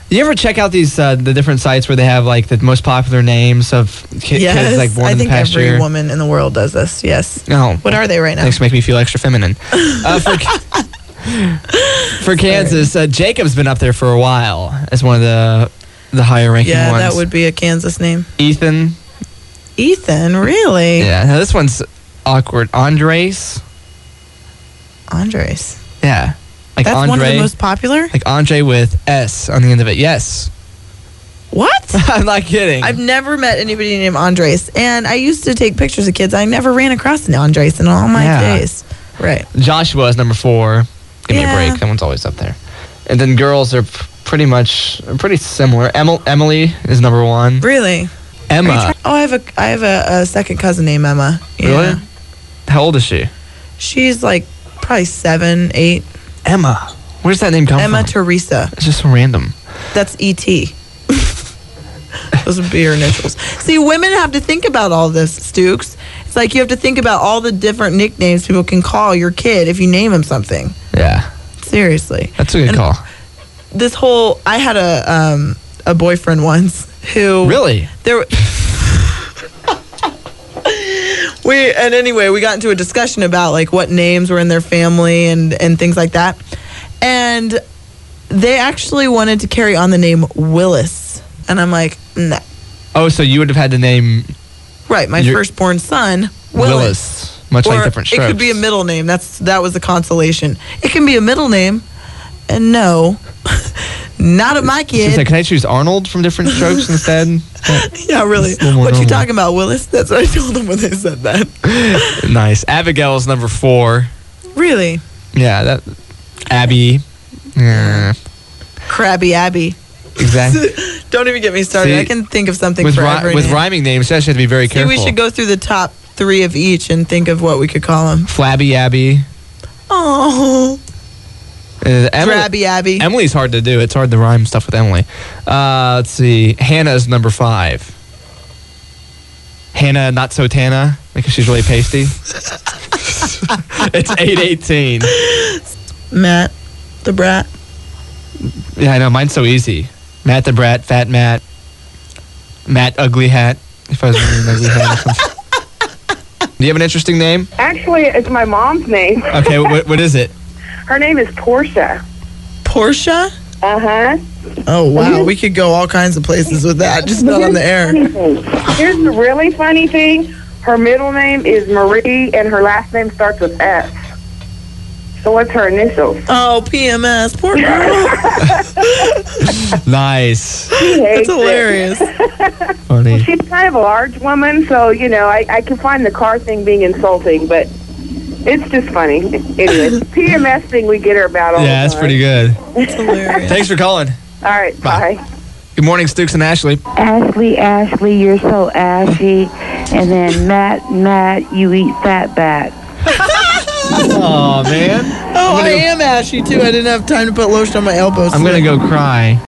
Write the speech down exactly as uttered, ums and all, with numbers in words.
You ever check out these uh, the different sites where they have like the most popular names of ki- Yes, kids like born I in the think past every year? woman in the world does this. Yes. Oh, What are they right now? Makes make me feel extra feminine. Uh, for for Kansas, uh, Jacob's been up there for a while as one of the the higher ranking Yeah, ones. that would be a Kansas name. Ethan. Ethan, really? Yeah. Now this one's awkward. Andres. Andres. Yeah. Like That's Andre, one of the most popular? like Andre with S on the end of it. Yes. What? I'm not kidding. I've never met anybody named Andres. And I used to take pictures of kids. I never ran across an Andres in all my Yeah. days. Right. Joshua is number four. Give me Yeah. a break. That one's always up there. And then girls are p- pretty much pretty similar. Emil- Emily is number one. Really? Are you Emma. try- oh, I have a I have a, a second cousin named Emma. Yeah. Really? How old is she? She's like probably seven, eight. Emma. Where's that name come Emma from? Teresa. It's just so random. That's E T Those would be her initials. See, women have to think about all this, Stooks. It's like you have to think about all the different nicknames people can call your kid if you name him something. Yeah. Seriously. That's a good And call. This whole, I had a um, a boyfriend once who Really? there. We and anyway, we got into a discussion about like what names were in their family and and things like that, and they actually wanted to carry on the name Willis, and I'm like, nah. Oh, so you would have had the name Right, my Your- firstborn son, Willis. Willis. Much Or like different it strokes. could be a middle name. That's that was the consolation. It can be a middle name, and no, not of my She said, kid. can I choose Arnold from different strokes instead? Yeah, really. It's a little more What you normal. talking about, Willis? That's what I told them when they said that. Nice. Abigail's number four. Really, Yeah, that. Abby. Yeah, Crabby Abby. exactly. Don't even get me started. See, I can think of something with for ri- every with name. rhyming names, you actually have to be very See, careful. we should go through the top three of each and think of what we could call them. Flabby Abby. Oh, Uh, Emily, Crabby Abby. Emily's hard to do. It's hard to rhyme stuff with Emily. Uh, let's see. Hannah's number five. Hannah, not so Tana, because she's really pasty. It's eight eighteen. Matt, the brat. Yeah, I know. Mine's so easy. Matt the Brat, Fat Matt, Matt Ugly Hat. If I was wearing an ugly hat or something. Do you have an interesting name? Actually, it's my mom's name. Okay, what, what is it? Her name is Portia. Portia. Uh-huh. Oh wow, we could go all kinds of places with that. Just not on the air. Here's the really funny thing. Her middle name is Marie, and her last name starts with S. So what's her initials? Oh, P M S. Poor girl. Nice. She That's hates hilarious. it. Funny. She's kind of a large woman, so, you know, I, I can find the car thing being insulting, but it's just funny. Anyway, P M S thing we get her about all Yeah, the that's time. pretty good. That's hilarious. Thanks for calling. All right, Bye. bye. Good morning, Stooks and Ashley. Ashley, Ashley, you're so ashy. And then Matt, Matt, you eat fat bat. Oh, man. Oh, I am ashy too. I didn't have time to put lotion on my elbows. I'm going to go cry.